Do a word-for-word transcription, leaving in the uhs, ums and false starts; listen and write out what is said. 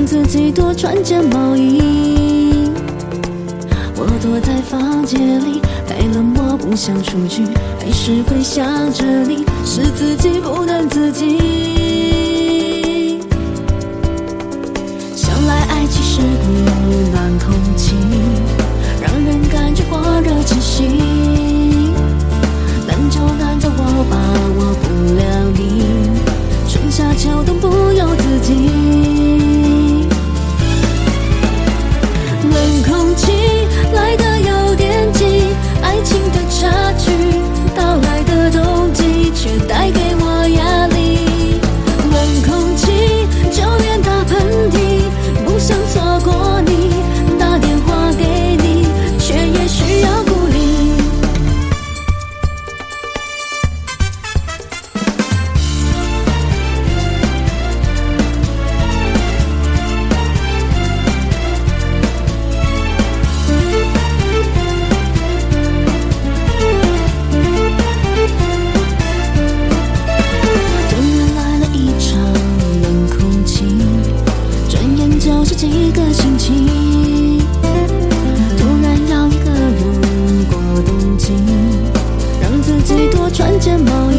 自己多穿件毛衣。我躲在房间里，太冷漠不想出去，还是会想着你，是自己不能自己。想来爱其实不如暖空气，让人感觉火热气息，难就难在我把握不了你，春夏秋冬不由自己。冷空气来得有点急，爱情的差距，到来的冬季却带给我压力。冷空气就连打喷嚏，不想错过你，打电话给你，却也需要鼓励。就是几个星期，突然要一个人过冬季，让自己多穿件毛衣。